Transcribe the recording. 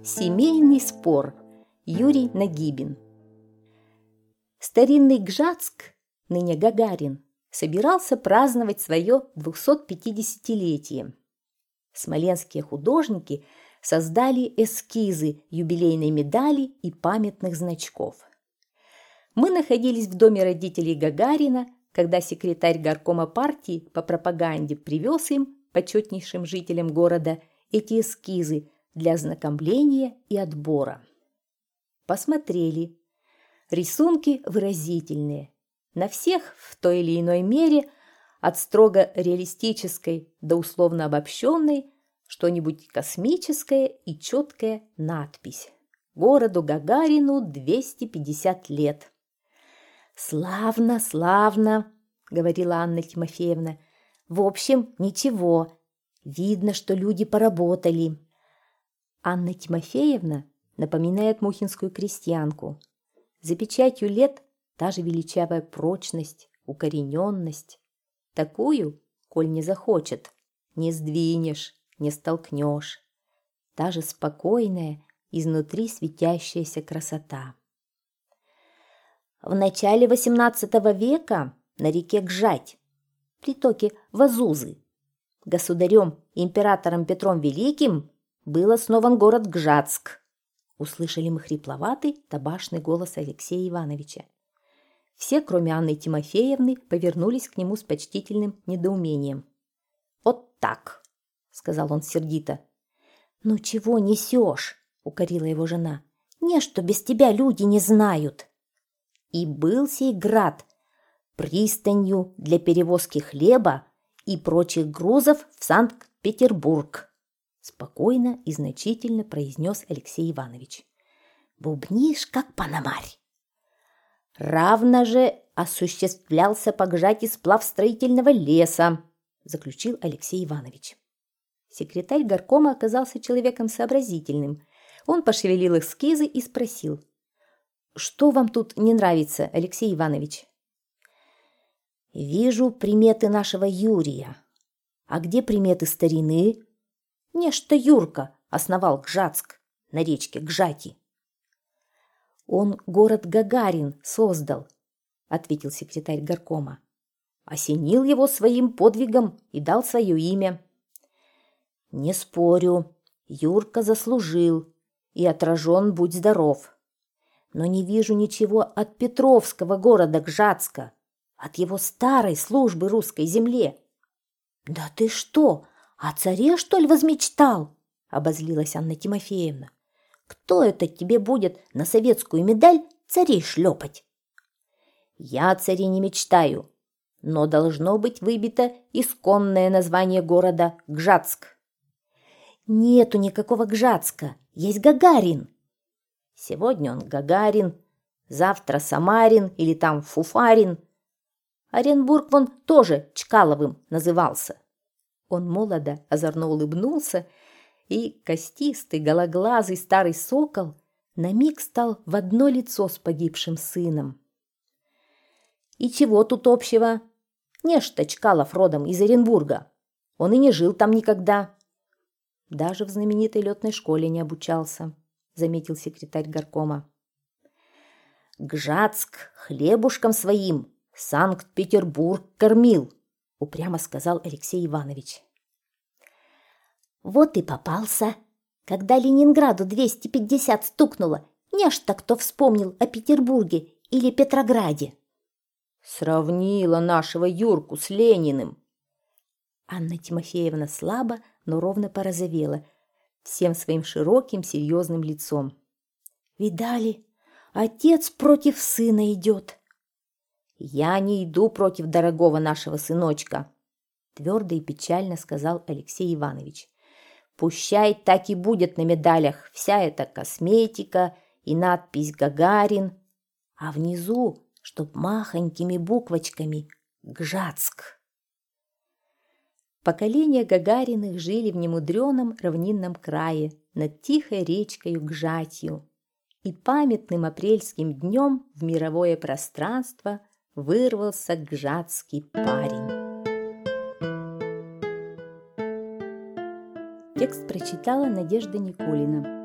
Семейный спор. Юрий Нагибин. Старинный Гжатск, ныне Гагарин, собирался праздновать свое 250-летие. Смоленские художники создали эскизы юбилейной медали и памятных значков. Мы находились в доме родителей Гагарина, когда секретарь горкома партии по пропаганде привез им, почетнейшим жителям города, эти эскизы для ознакомления и отбора. Посмотрели. Рисунки выразительные. На всех в той или иной мере, от строго реалистической до условно обобщенной, что-нибудь космическое и четкая надпись. Городу Гагарину 250 лет. «Славно, славно», — говорила Анна Тимофеевна. «В общем, ничего. Видно, что люди поработали». Анна Тимофеевна напоминает мухинскую крестьянку. За печатью лет та же величавая прочность, укорененность. Такую, коль не захочет, не сдвинешь, не столкнешь. Та же спокойная, изнутри светящаяся красота. В начале XVIII века на реке Гжать, притоке Вазузы, государем императором Петром Великим был основан город Гжатск. Услышали мы хрипловатый, табашный голос Алексея Ивановича. Все, кроме Анны Тимофеевны, повернулись к нему с почтительным недоумением. «Вот так», — сказал он сердито. «Ну чего несешь?» — укорила его жена. «Не, что без тебя люди не знают». И был сей град пристанью для перевозки хлеба и прочих грузов в Санкт-Петербург. Спокойно и значительно произнес Алексей Иванович. «Бубнишь, как пономарь». «Равно же осуществлялся по Гжати сплав строительного леса», заключил Алексей Иванович. Секретарь горкома оказался человеком сообразительным. Он пошевелил эскизы и спросил: «Что вам тут не нравится, Алексей Иванович?» «Вижу приметы нашего Юрия. А где приметы старины?» «Нечто Юрка основал Гжатск на речке Гжати». «Он город Гагарин создал», — ответил секретарь горкома. «Осенил его своим подвигом и дал свое имя». «Не спорю, Юрка заслужил, и отражен будь здоров. Но не вижу ничего от Петровского города Гжатска, от его старой службы русской земле». «Да ты что, о царе, что ли, возмечтал?» — обозлилась Анна Тимофеевна. «Кто это тебе будет на советскую медаль царей шлепать?» «Я о царе не мечтаю, но должно быть выбито исконное название города Гжатск». «Нету никакого Гжатска, есть Гагарин». «Сегодня он Гагарин, завтра Самарин или там Фуфарин. Оренбург вон тоже Чкаловым назывался». Он молодо, озорно улыбнулся, и костистый, гологлазый старый сокол на миг стал в одно лицо с погибшим сыном. «И чего тут общего? Нечто Чкалов родом из Оренбурга. Он и не жил там никогда». «Даже в знаменитой летной школе не обучался», — заметил секретарь горкома. «Гжатск хлебушком своим Санкт-Петербург кормил», — упрямо сказал Алексей Иванович. «Вот и попался. Когда Ленинграду 250 стукнуло, нечто кто вспомнил о Петербурге или Петрограде». «Сравнила нашего Юрку с Лениным». Анна Тимофеевна слабо, но ровно порозовела, всем своим широким серьезным лицом. «Видали, отец против сына идет». «Я не иду против дорогого нашего сыночка», — твердо и печально сказал Алексей Иванович. «Пущай так и будет на медалях вся эта косметика и надпись «Гагарин», а внизу, чтоб махонькими буквочками «Гжатск». Поколения Гагариных жили в немудреном равнинном крае над тихой речкою Гжатью, и памятным апрельским днем в мировое пространство вырвался гжатский парень. Текст прочитала Надежда Никулина.